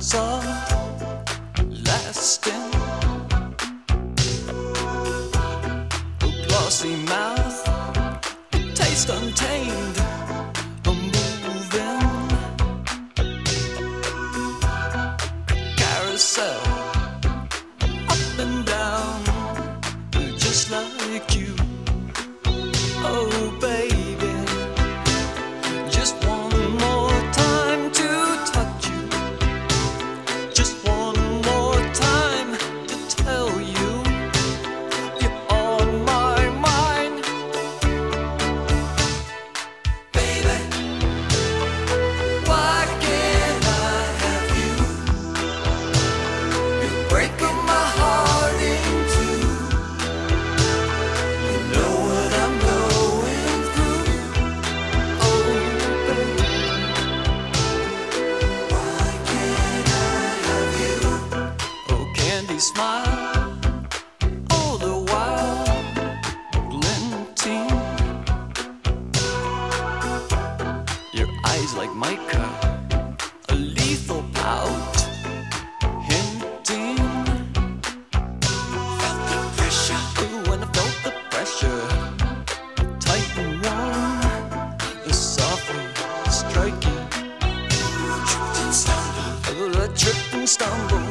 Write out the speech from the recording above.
are lasting. A glossy mouth, a taste untamed, a moving carousel, up and down, just like you. Oh baby, just one more time to touch you, just one more time to tell you you're on my mind. Baby, why can't I have you? You're breaking my heart in two. You know what I'm going through. Oh baby, why can't I have you? Oh candy smile, all the while glinting. Your eyes like mica, a lethal pout, hinting. Felt the pressure. Ooh, when I felt the pressure, tight and warm, softly striking. Tripped and stumbled. Oh, I tripped and stumbled.